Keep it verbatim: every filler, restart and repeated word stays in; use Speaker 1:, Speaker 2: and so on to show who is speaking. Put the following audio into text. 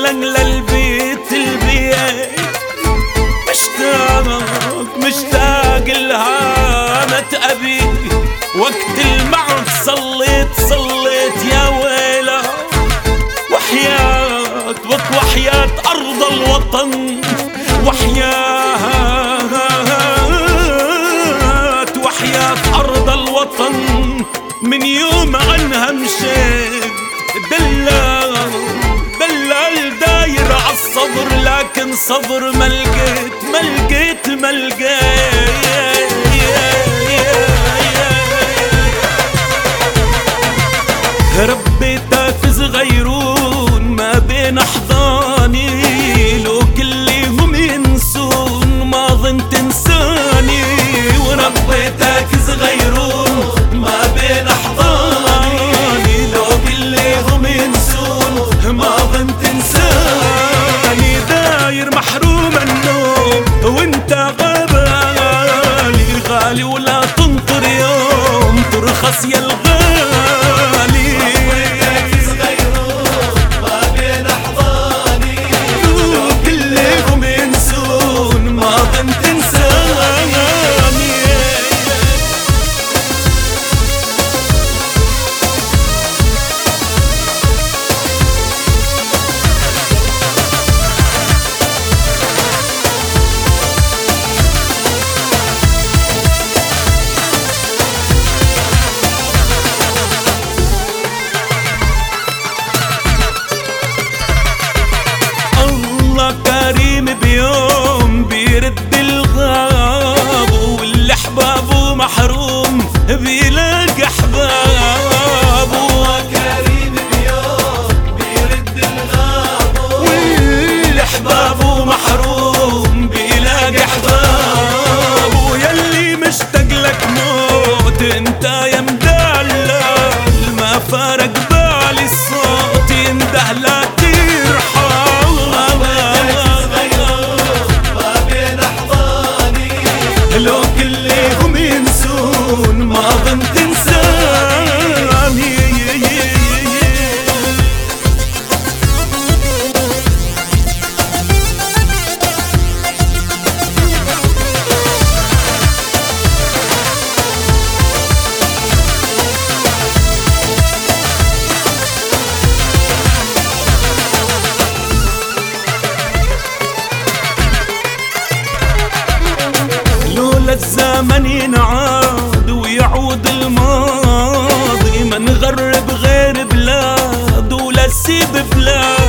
Speaker 1: للبيت البيت، مشتاق مشتاق لهامة أبي، وقت المعرض صليت صليت يا ويله، وحياتك وحياة أرض الوطن، وحياة وحياة أرض الوطن، من يوم عنها مشيت دلال دلال داير عالصبر، لكن صبر ما لقيت ما لقيت ما لقيت. ربيتها في صغيرون ما بين أحضاني، لو كلهم ينسون ما ظن تنساني، وربيتك صغيرون ما بين أحضاني، لو كلهم ينسون ما ظن تنساني، داير محروم النوم وانت غالي غالي، ولا تنطر يوم ترخص يا الغالي. كريم بيوم بيرد الغاب، واللي احبابه محروم بيلاقي احبابه، كريم بيوم بيرد الغاب، واللي احبابه محروم بيلاقي احبابه، يلي مشتاق لك موت انت يا مدلل، ما فارق بالي الصوت ينده لا ترحم، لو كلهم ينسون ما ظن تنساني. الزمن ينعاد ويعود الماضي، ما نغرب غير بلاد ولا سيب بلاد.